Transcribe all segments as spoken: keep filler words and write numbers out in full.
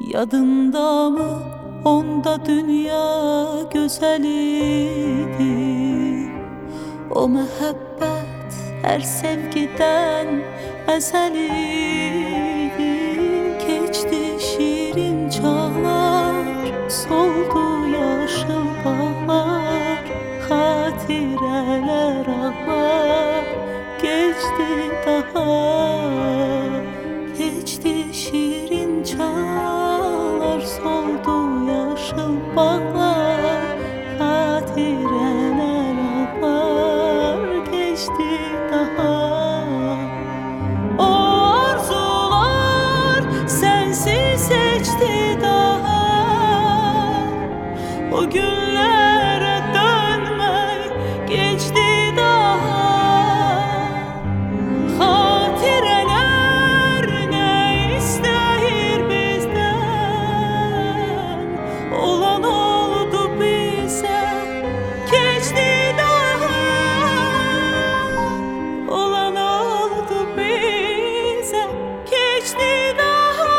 Yadında mı onda dünya güzeliydi? O mehabbet her sevgiden ezeliydi. Geçti şirin çağlar, soldu yaşıl bağlar, hatireler ağlar. Geçti daha, geçti şirin çağlar, soldu yaşıl bağlar, hatireler ağlar. Geçti daha. O arzular sensiz seçti daha. O günlere dönmek geçti daha. Hatireler ne ister bizden? Olan oldu bize, geçti daha. Olan oldu bize, geçti daha.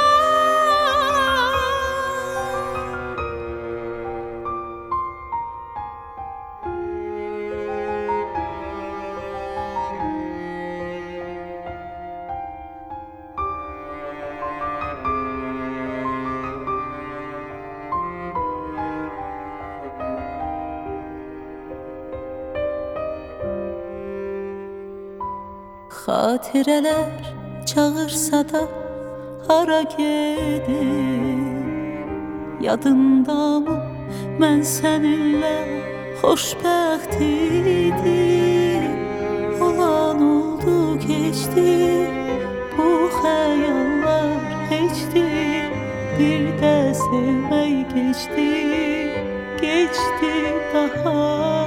Hatireler çağırsa da hara gedim? Yadında mı mən səninlə xoşbəxt idim? Olan oldu geçti, bu xəyallar keçdi. Bir də sevmək geçti, geçti daha.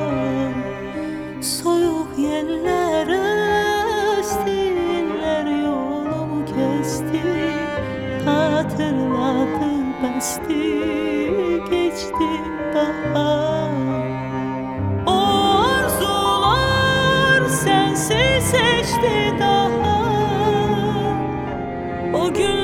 Soyuq yerlərə Diller yolumu kesti, hatırladı besti, geçti daha. O arzular sensiz seçti daha. O gün